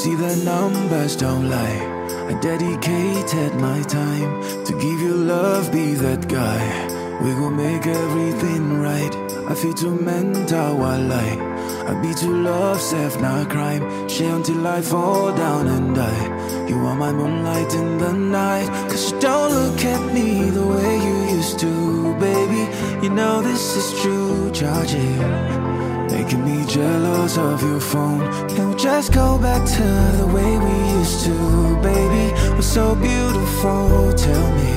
see the numbers don't lie. I dedicated my time to give you love, be that guy. We gon' make everything right. I feel too mental while I be too love, self, not crime. Share until I fall down and die. You are my moonlight in the night. Cause you don't look at me the way you used to, baby. You know this is true, charge it. Making me jealous of your phone. Can we just go back to the way we used to, baby? We're so beautiful, tell me,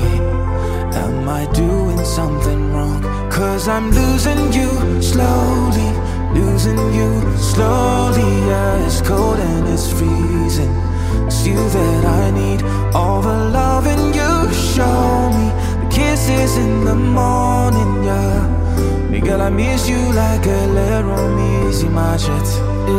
am I doing something wrong? Cause I'm losing you slowly, losing you slowly. Yeah, it's cold and it's freezing. It's you that I need, all the loving you show me, the kisses in the morning, yeah. Girl, I miss you like a little miss in my chest.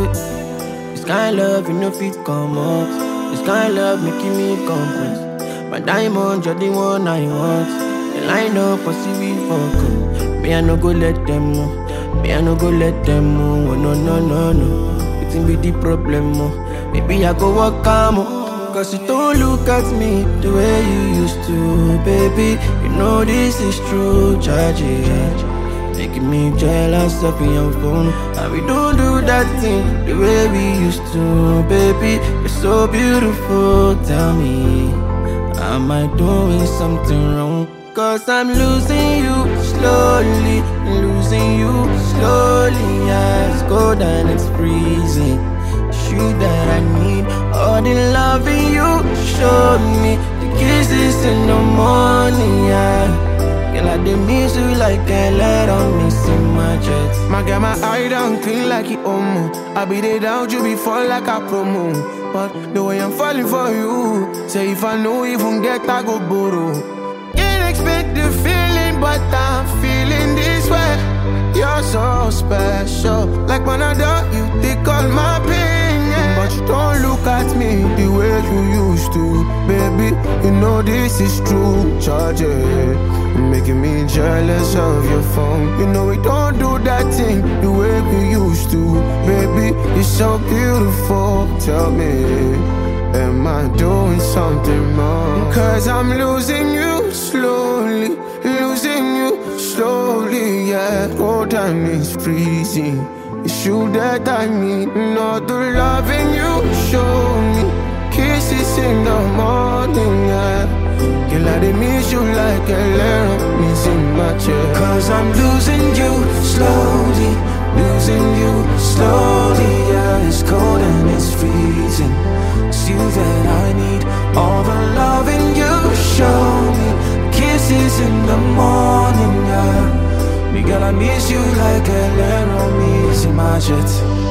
This kind of love you know fit come out. This kind of love making me compress. My diamond, you're the one I want. The line up, I see we fuck. Me I no go let them know. Me I no go let them know. Oh, no, no, no, no. It's be the problem. Maybe I go walk calm. Cause you don't look at me the way you used to, baby. You know this is true, charge it. Making me jealous of your phone. And we don't do that thing the way we used to, baby. You're so beautiful, tell me, am I doing something wrong? Cause I'm losing you slowly, losing you slowly. Yeah, it's cold and it's freezing. It's you that I need, all the loving you show me, the kisses in the morning, yeah. Girl, I did miss you like a let on me see my jets. My girl, my eye down clean like it omo. I be there down you before like a promo. But the way I'm falling for you, say if I know even get I go borrow. Can't expect the feeling, but I'm feeling this way. You're so special, like when I do you take all my pain, yeah. But you don't look at me the way you used to, baby. You know this is true, charge it. Making me jealous of your phone. You know we don't do that thing the way we used to, baby. You're so beautiful, tell me, am I doing something wrong? Cause I'm losing you slowly, losing you slowly, yeah. Cold and it's freezing. It's you that I need, not the loving you show me, kisses in the morning, yeah. Girl, I did miss you like a little miss in my chest. Cause I'm losing you slowly, losing you slowly. Yeah, it's cold and it's freezing. It's you that I need, all the loving you show me, kisses in the morning, yeah. Girl, I miss you like a little miss in my chest.